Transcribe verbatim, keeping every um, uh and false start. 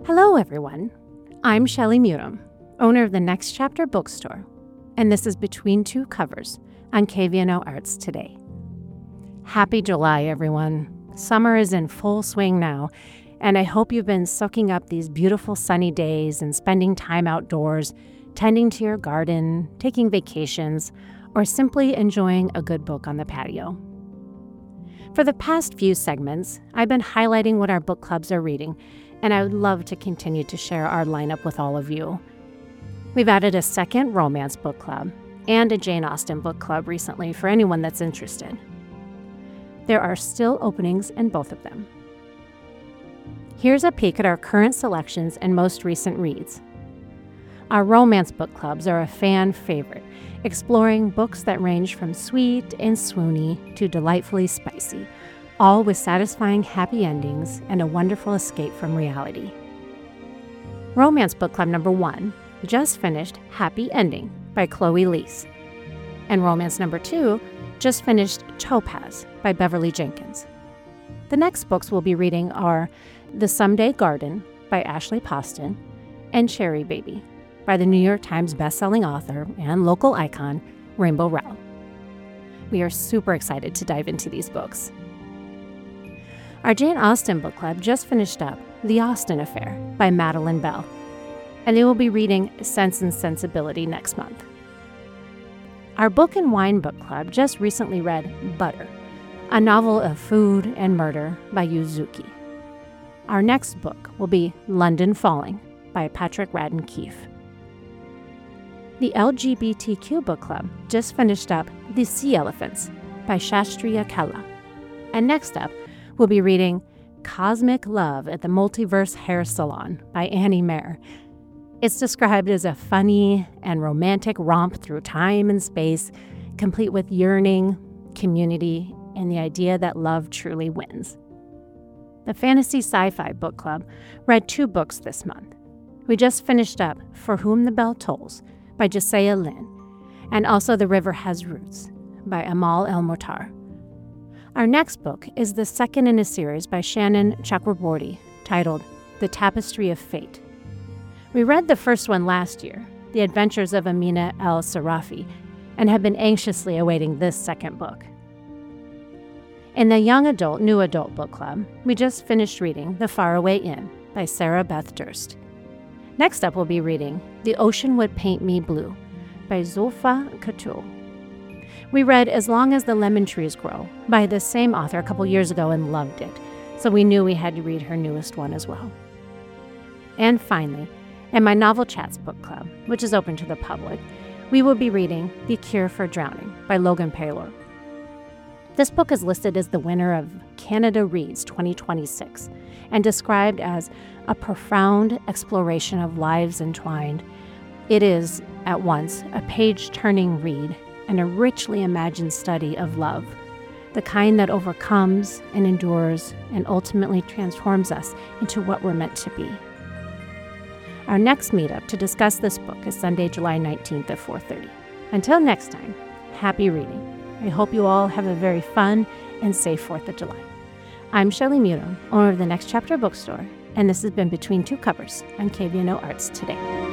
Hello, everyone. I'm Shelley Mutum, owner of the Next Chapter Bookstore, and this is Between Two Covers on K V N O Arts Today. Happy July, everyone. Summer is in full swing now, and I hope you've been soaking up these beautiful sunny days and spending time outdoors, tending to your garden, taking vacations, or simply enjoying a good book on the patio. For the past few segments, I've been highlighting what our book clubs are reading, and I would love to continue to share our lineup with all of you. We've added a second romance book club and a Jane Austen book club recently for anyone that's interested. There are still openings in both of them. Here's a peek at our current selections and most recent reads. Our romance book clubs are a fan favorite, exploring books that range from sweet and swoony to delightfully spicy, all with satisfying happy endings and a wonderful escape from reality. Romance book club number one just finished Happy Ending by Chloe Leese, and romance number two just finished Topaz by Beverly Jenkins. The next books we'll be reading are The Someday Garden by Ashley Poston and Cherry Baby by the New York Times bestselling author and local icon Rainbow Rowell. We are super excited to dive into these books. Our Jane Austen book club just finished up The Austen Affair by Madeline Bell, and they will be reading Sense and Sensibility next month. Our book and wine book club just recently read Butter, a novel of food and murder by Yuzuki. Our next book will be London Falling by Patrick Radden Keefe. The L G B T Q book club just finished up The Sea Elephants by Shastriya Kella. And next up, we'll be reading Cosmic Love at the Multiverse Hair Salon by Annie Mayer. It's described as a funny and romantic romp through time and space, complete with yearning, community, and the idea that love truly wins. The Fantasy Sci-Fi Book Club read two books this month. We just finished up For Whom the Bell Tolls by Josiah Lynn, and also The River Has Roots by Amal El-Mortar. Our next book is the second in a series by Shannon Chakraborty, titled The Tapestry of Fate. We read the first one last year, The Adventures of Amina El-Sarafi, and have been anxiously awaiting this second book. In the Young Adult, New Adult Book Club, we just finished reading The Faraway Inn by Sarah Beth Durst. Next up, we'll be reading The Ocean Would Paint Me Blue by Zulfa Khatun. We read As Long as the Lemon Trees Grow by the same author a couple years ago and loved it, so we knew we had to read her newest one as well. And finally, in my Novel Chats book club, which is open to the public, we will be reading The Cure for Drowning by Logan Paylor. This book is listed as the winner of Canada Reads twenty twenty-six and described as a profound exploration of lives entwined. It is, at once, a page-turning read and a richly imagined study of love, the kind that overcomes and endures and ultimately transforms us into what we're meant to be. Our next meetup to discuss this book is Sunday, July nineteenth at four thirty. Until next time, happy reading. I hope you all have a very fun and safe fourth of July. I'm Shelley Mutum, owner of the Next Chapter Bookstore, and this has been Between Two Covers on K V N O Arts Today.